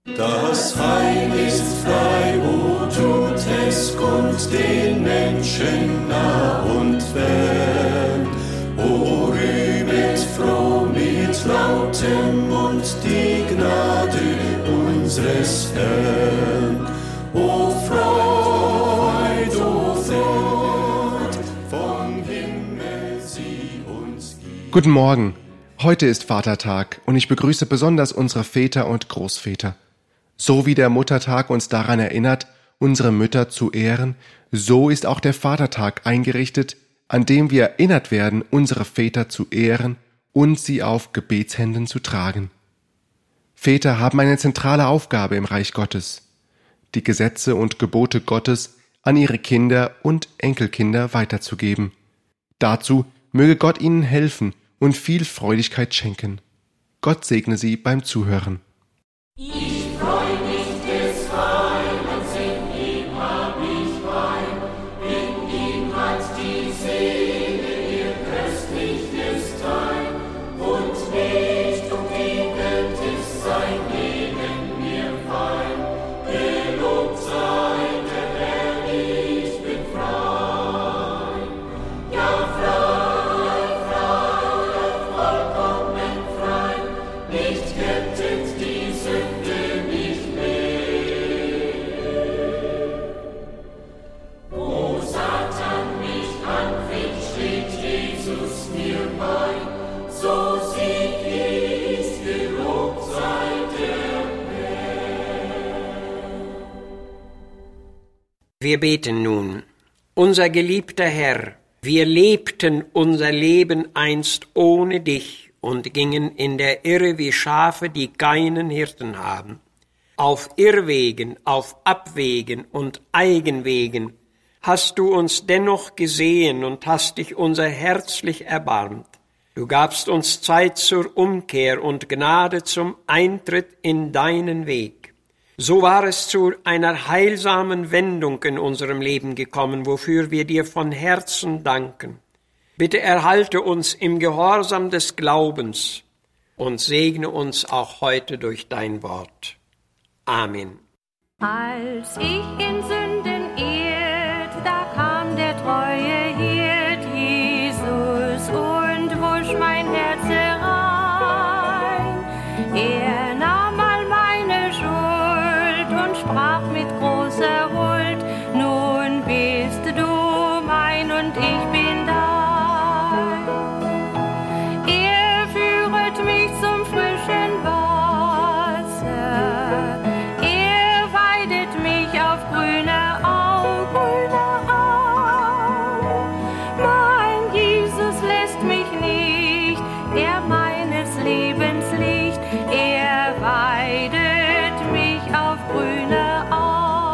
Das Heil ist frei, o tut es Gott den Menschen nah und fern. O rühmet froh mit lautem Mund die Gnade unseres Herrn. O Freud, vom Himmel sie uns gibt. Guten Morgen, heute ist Vatertag und ich begrüße besonders unsere Väter und Großväter. So wie der Muttertag uns daran erinnert, unsere Mütter zu ehren, so ist auch der Vatertag eingerichtet, an dem wir erinnert werden, unsere Väter zu ehren und sie auf Gebetshänden zu tragen. Väter haben eine zentrale Aufgabe im Reich Gottes, die Gesetze und Gebote Gottes an ihre Kinder und Enkelkinder weiterzugeben. Dazu möge Gott ihnen helfen und viel Freudigkeit schenken. Gott segne sie beim Zuhören. Ich freu mich des Heilands, in ihm hab ich Wein, in ihm hat die Seele ihr köstliches Teil, und nicht die Welt ist sein Leben mir fein. Gelobt sei der Herr, ich bin frei. Ja, frei, vollkommen frei, nicht kettet die Sünde mich mehr. Wo Satan mich anfängt, steht Jesus mir bei, so sieg ich, gelobt sei der Herr. Wir beten nun. Unser geliebter Herr, wir lebten unser Leben einst ohne dich und gingen in der Irre wie Schafe, die keinen Hirten haben. Auf Irrwegen, auf Abwegen und Eigenwegen hast du uns dennoch gesehen und hast dich unser herzlich erbarmt. Du gabst uns Zeit zur Umkehr und Gnade zum Eintritt in deinen Weg. So war es zu einer heilsamen Wendung in unserem Leben gekommen, wofür wir dir von Herzen danken. Bitte erhalte uns im Gehorsam des Glaubens und segne uns auch heute durch dein Wort. Amen. Als ich in Sünden irrt, da kam der treue Hirt, Jesus, und wusch mein Herz rein. Er nahm all meine Schuld und sprach mit großer Huld, nun bist du mein und ich bin dein. Er führet mich zum frischen Wasser, er weidet mich auf grüner Au, grüner Au. Mein Jesus lässt mich nicht, er meines Lebens Licht, er weidet mich auf grüner Au.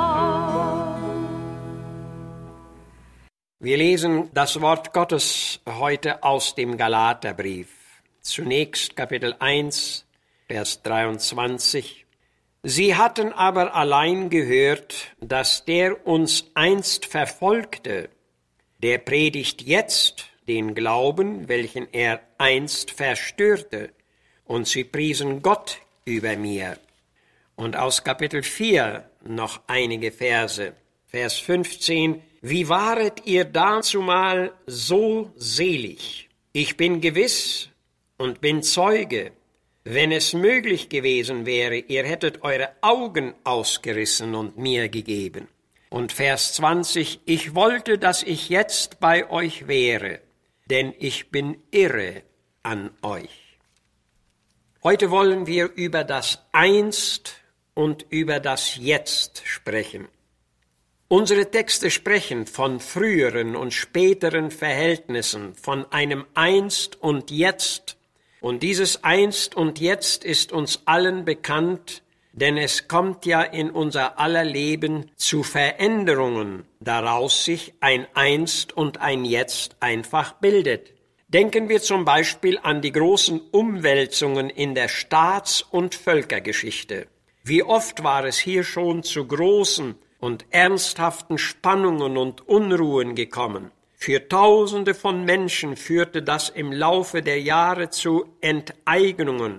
Wir lesen das Wort Gottes heute aus dem Galaterbrief. Zunächst Kapitel 1, Vers 23. Sie hatten aber allein gehört, dass der uns einst verfolgte, der predigt jetzt den Glauben, welchen er einst verstörte, und sie priesen Gott über mir. Und aus Kapitel 4 noch einige Verse. Vers 15. Wie waret ihr dazumal so selig? Ich bin gewiss und bin Zeuge, wenn es möglich gewesen wäre, ihr hättet eure Augen ausgerissen und mir gegeben. Und Vers 20, ich wollte, dass ich jetzt bei euch wäre, denn ich bin irre an euch. Heute wollen wir über das Einst und über das Jetzt sprechen. Unsere Texte sprechen von früheren und späteren Verhältnissen, von einem Einst und Jetzt. Und dieses Einst und Jetzt ist uns allen bekannt, denn es kommt ja in unser aller Leben zu Veränderungen, daraus sich ein Einst und ein Jetzt einfach bildet. Denken wir zum Beispiel an die großen Umwälzungen in der Staats- und Völkergeschichte. Wie oft war es hier schon zu großen und ernsthaften Spannungen und Unruhen gekommen. Für Tausende von Menschen führte das im Laufe der Jahre zu Enteignungen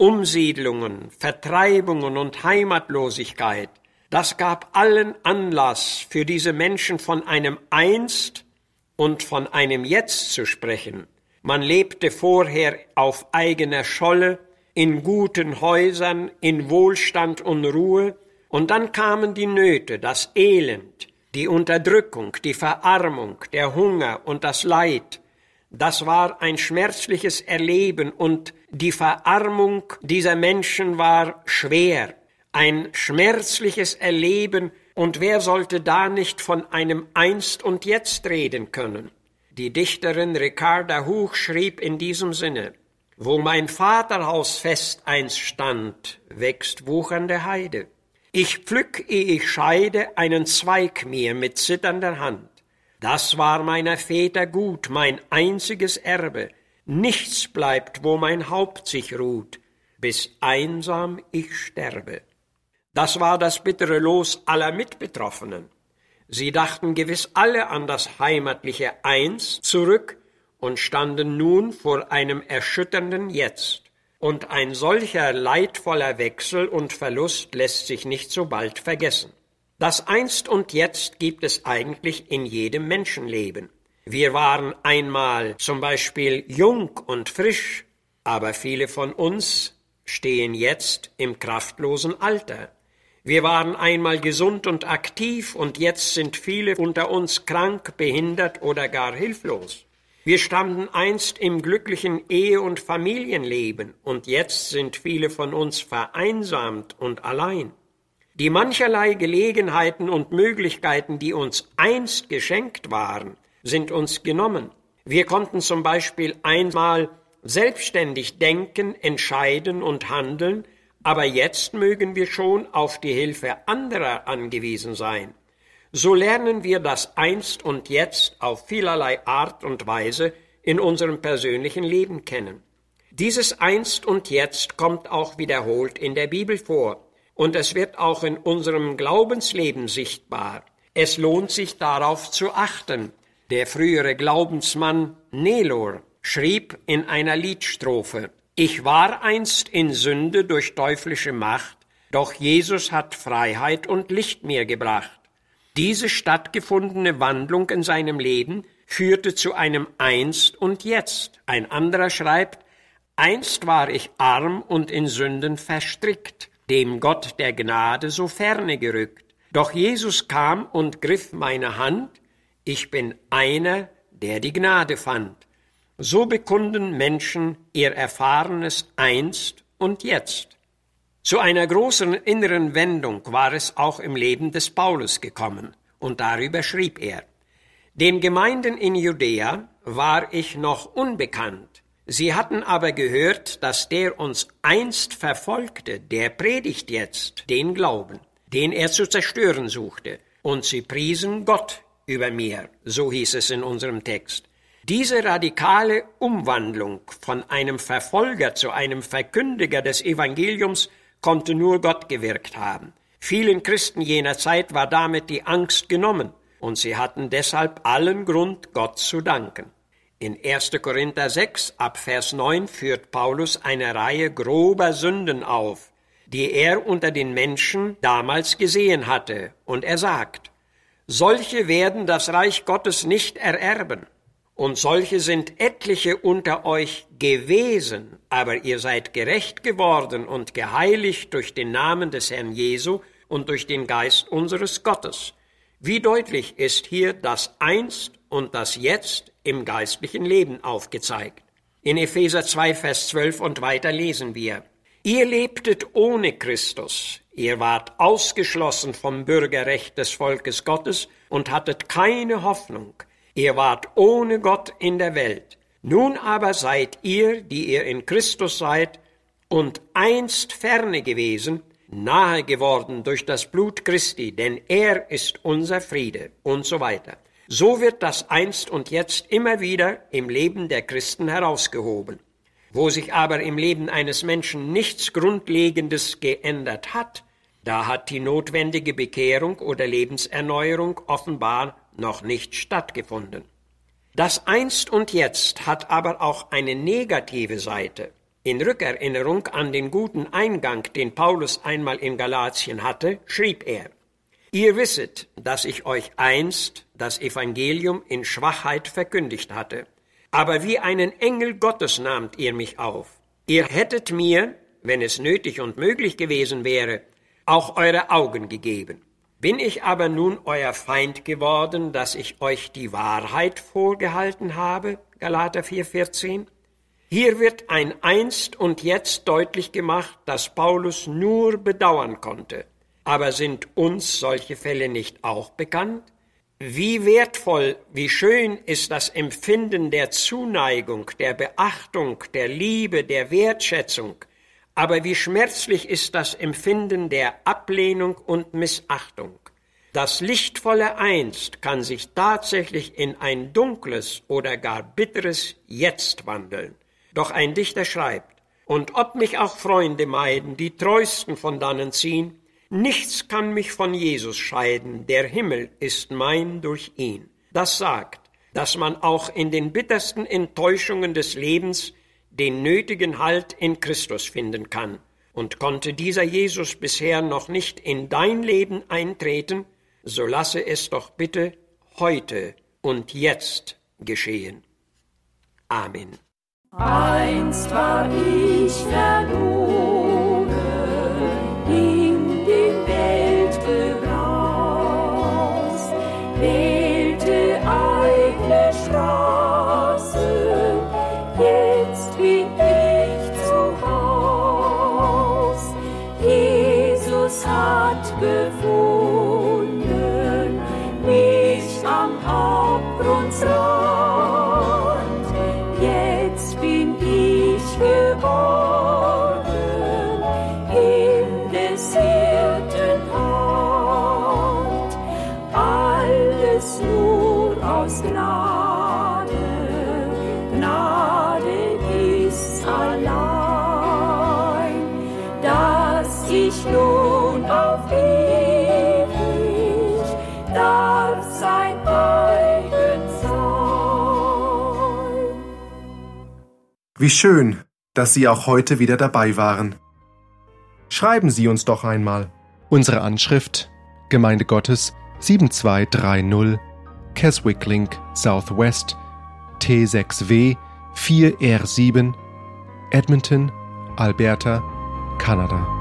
Umsiedlungen, Vertreibungen und Heimatlosigkeit, das gab allen Anlass für diese Menschen von einem Einst und von einem Jetzt zu sprechen. Man lebte vorher auf eigener Scholle, in guten Häusern, in Wohlstand und Ruhe, und dann kamen die Nöte, das Elend, die Unterdrückung, die Verarmung, der Hunger und das Leid. Das war ein schmerzliches Erleben, und die Verarmung dieser Menschen war schwer. Ein schmerzliches Erleben, und wer sollte da nicht von einem Einst und Jetzt reden können? Die Dichterin Ricarda Huch schrieb in diesem Sinne: Wo mein Vaterhaus fest einst stand, wächst wuchernde Heide. Ich pflück, ehe ich scheide, einen Zweig mir mit zitternder Hand. Das war meiner Väter Gut, mein einziges Erbe. Nichts bleibt, wo mein Haupt sich ruht, bis einsam ich sterbe. Das war das bittere Los aller Mitbetroffenen. Sie dachten gewiss alle an das heimatliche Einst zurück und standen nun vor einem erschütternden Jetzt. Und ein solcher leidvoller Wechsel und Verlust lässt sich nicht so bald vergessen. Das Einst und Jetzt gibt es eigentlich in jedem Menschenleben. Wir waren einmal zum Beispiel jung und frisch, aber viele von uns stehen jetzt im kraftlosen Alter. Wir waren einmal gesund und aktiv, und jetzt sind viele unter uns krank, behindert oder gar hilflos. Wir standen einst im glücklichen Ehe- und Familienleben, und jetzt sind viele von uns vereinsamt und allein. Die mancherlei Gelegenheiten und Möglichkeiten, die uns einst geschenkt waren, sind uns genommen. Wir konnten zum Beispiel einmal selbstständig denken, entscheiden und handeln, aber jetzt mögen wir schon auf die Hilfe anderer angewiesen sein. So lernen wir das Einst und Jetzt auf vielerlei Art und Weise in unserem persönlichen Leben kennen. Dieses Einst und Jetzt kommt auch wiederholt in der Bibel vor, und es wird auch in unserem Glaubensleben sichtbar. Es lohnt sich darauf zu achten. Der frühere Glaubensmann Nelor schrieb in einer Liedstrophe: Ich war einst in Sünde durch teuflische Macht, doch Jesus hat Freiheit und Licht mir gebracht. Diese stattgefundene Wandlung in seinem Leben führte zu einem Einst und Jetzt. Ein anderer schreibt: Einst war ich arm und in Sünden verstrickt, dem Gott der Gnade so ferne gerückt. Doch Jesus kam und griff meine Hand, ich bin einer, der die Gnade fand. So bekunden Menschen ihr erfahrenes Einst und Jetzt. Zu einer großen inneren Wendung war es auch im Leben des Paulus gekommen, und darüber schrieb er: Den Gemeinden in Judäa war ich noch unbekannt. Sie hatten aber gehört, dass der uns einst verfolgte, der predigt jetzt den Glauben, den er zu zerstören suchte, und sie priesen Gott über mir, so hieß es in unserem Text. Diese radikale Umwandlung von einem Verfolger zu einem Verkündiger des Evangeliums konnte nur Gott gewirkt haben. Vielen Christen jener Zeit war damit die Angst genommen, und sie hatten deshalb allen Grund, Gott zu danken. In 1. Korinther 6, ab Vers 9 führt Paulus eine Reihe grober Sünden auf, die er unter den Menschen damals gesehen hatte, und er sagt: Solche werden das Reich Gottes nicht ererben. Und solche sind etliche unter euch gewesen, aber ihr seid gerecht geworden und geheiligt durch den Namen des Herrn Jesu und durch den Geist unseres Gottes. Wie deutlich ist hier das Einst und das Jetzt im geistlichen Leben aufgezeigt. In Epheser 2, Vers 12 und weiter lesen wir: Ihr lebtet ohne Christus, ihr wart ausgeschlossen vom Bürgerrecht des Volkes Gottes und hattet keine Hoffnung. Ihr wart ohne Gott in der Welt. Nun aber seid ihr, die ihr in Christus seid, und einst ferne gewesen, nahe geworden durch das Blut Christi, denn er ist unser Friede, und so weiter. So wird das Einst und Jetzt immer wieder im Leben der Christen herausgehoben. Wo sich aber im Leben eines Menschen nichts Grundlegendes geändert hat, da hat die notwendige Bekehrung oder Lebenserneuerung offenbar noch nicht stattgefunden. Das Einst und Jetzt hat aber auch eine negative Seite. In Rückerinnerung an den guten Eingang, den Paulus einmal in Galatien hatte, schrieb er: Ihr wisset, dass ich euch einst das Evangelium in Schwachheit verkündigt hatte. Aber wie einen Engel Gottes nahmt ihr mich auf. Ihr hättet mir, wenn es nötig und möglich gewesen wäre, auch eure Augen gegeben. Bin ich aber nun euer Feind geworden, dass ich euch die Wahrheit vorgehalten habe? Galater 4,14. Hier wird ein Einst und Jetzt deutlich gemacht, dass Paulus nur bedauern konnte. Aber sind uns solche Fälle nicht auch bekannt? Wie wertvoll, wie schön ist das Empfinden der Zuneigung, der Beachtung, der Liebe, der Wertschätzung, aber wie schmerzlich ist das Empfinden der Ablehnung und Missachtung. Das lichtvolle Einst kann sich tatsächlich in ein dunkles oder gar bitteres Jetzt wandeln. Doch ein Dichter schreibt: Und ob mich auch Freunde meiden, die treusten von dannen ziehen, nichts kann mich von Jesus scheiden, der Himmel ist mein durch ihn. Das sagt, dass man auch in den bittersten Enttäuschungen des Lebens den nötigen Halt in Christus finden kann. Und konnte dieser Jesus bisher noch nicht in dein Leben eintreten, so lasse es doch bitte heute und jetzt geschehen. Amen. Einst war ich verloren in dem Weltgebraus, wählte eine Straße, jetzt bin ich zu Haus. Jesus hat gefunden mich am Abgrundsrand. Jetzt bin ich geborgen in des Hirten Hand. Alles nur aus Gnade, Gnade ist allein, dass ich nun auf ewig darf sein eigen sein. Wie schön, dass Sie auch heute wieder dabei waren. Schreiben Sie uns doch einmal. Unsere Anschrift: Gemeinde Gottes 7230 Keswick Link Southwest T6W 4R7 Edmonton, Alberta, Kanada.